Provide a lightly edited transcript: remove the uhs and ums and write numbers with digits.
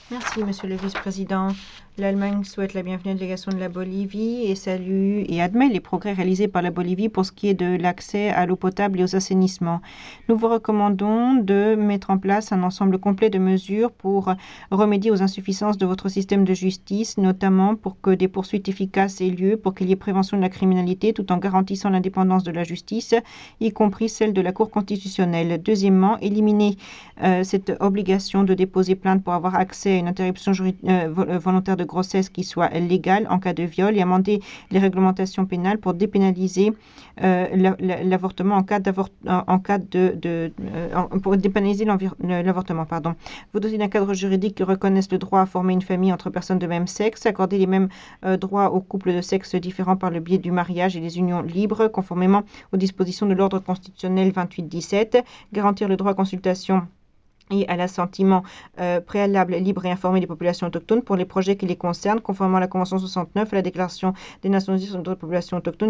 Merci, Monsieur le Vice-président. L'Allemagne souhaite la bienvenue à la délégation de la Bolivie et salue et admet les progrès réalisés par la Bolivie pour ce qui est de l'accès à l'eau potable et aux assainissements. Nous vous recommandons de mettre en place un ensemble complet de mesures pour remédier aux insuffisances de votre système de justice, notamment pour que des poursuites efficaces aient lieu, pour qu'il y ait prévention de la criminalité, tout en garantissant l'indépendance de la justice, y compris celle de la Cour constitutionnelle. Deuxièmement, éliminer cette obligation de déposer plainte pour avoir accès à une interruption volontaire de grossesse qui soit légale en cas de viol et amender les réglementations pénales pour dépénaliser l'avortement pour dépénaliser l'avortement, pardon. Vous doter d'un cadre juridique qui reconnaisse le droit à former une famille entre personnes de même sexe, accorder les mêmes droits aux couples de sexe différents par le biais du mariage et des unions libres, conformément aux dispositions de l'ordre constitutionnel 28-17, garantir le droit à consultation et à l'assentiment préalable, libre et informé des populations autochtones pour les projets qui les concernent, conformément à la Convention 69, à la Déclaration des Nations Unies sur les droits des populations autochtones